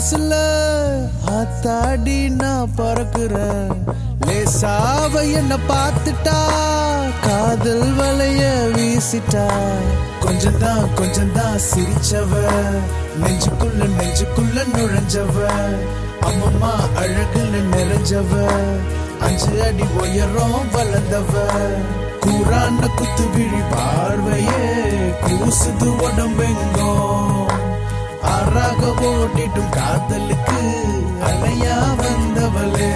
மனசுல ஆத்தாடி நான் பறக்குறேன். லேசாவ என்ன பார்த்துட்டா காதல் வலைய வீசிட்டா. கொஞ்சம்தான் சிரிச்சவ, நெஞ்சுக்குள்ள நுழைஞ்சவ. அம்மம்மா அழகுல நிறைஞ்சவ, 5 அடி உயரம் வளர்ந்தவ. கூரான குத்து விழி பார்வையே கூசுது உடம்பெங்கோ. ஆறாக ஓட்டிட்டும் காதலுக்கு அலையா வந்தவளே.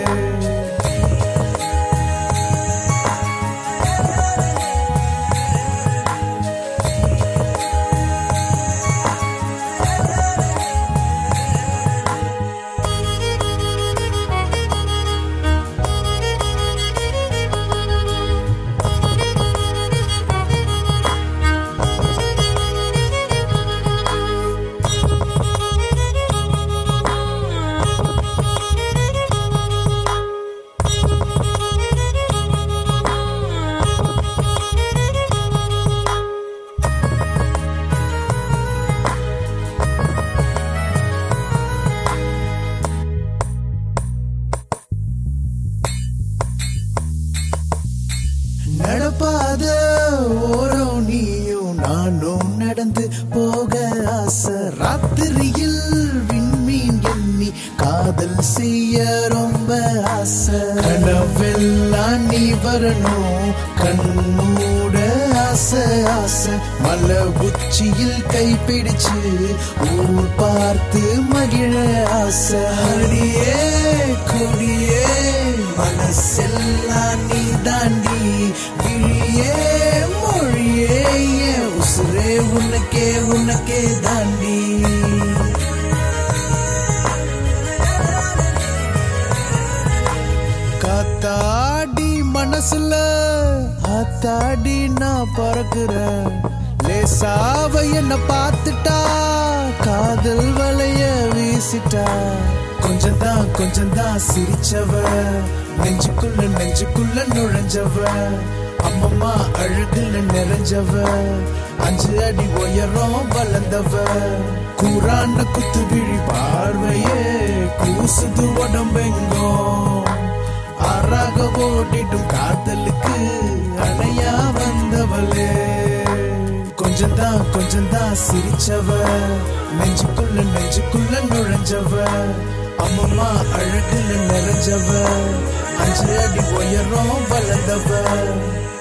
நடப்பாத ஓரம் நீயும் நானும் நடந்து போக ஆசை. ராத்திரியில் விண்மீன் எண்ணி காதல் செய்ய ரொம்ப ஆசை. கனவெல்லாம் நீ வரணும், கண்மூட ஆசை ஆசை. மலை உச்சியில் கைப்பிடிச்சு ஊர் பார்த்து மகிழ ஆசை. அடியே கொடியே மனசெல்லாம் நீ தாண்டி. விழியே மொழியே உசுரே உனக்கே தாண்டி. காத்தாடி மனசுல ஆத்தாடி நான் பறக்குறேன். லேசாவ என்ன பார்த்துட்டா காதல் வலைய வீசிட்டா. கொஞ்சம்தான் சிரிச்சவ, நெஞ்சுக்குள்ள நுழைஞ்சவ. அம்மம்மா அழகுல நிறைஞ்சவ, 5 அடி உயரம் வளர்ந்தவ. கூரான குத்து விழி பார்வையே கூசுது உடம்பெங்கோ. ஆறாக ஓட்டிட்டும் காதலுக்கு அலையா வந்தவளே. கொஞ்சம்தான் சிரிச்சவ, நெஞ்சுக்குள்ள நுழைஞ்சவ. அம்மம்மா அழகுல நிறைஞ்சவ, 5 அடி உயரம் வளர்ந்தவ.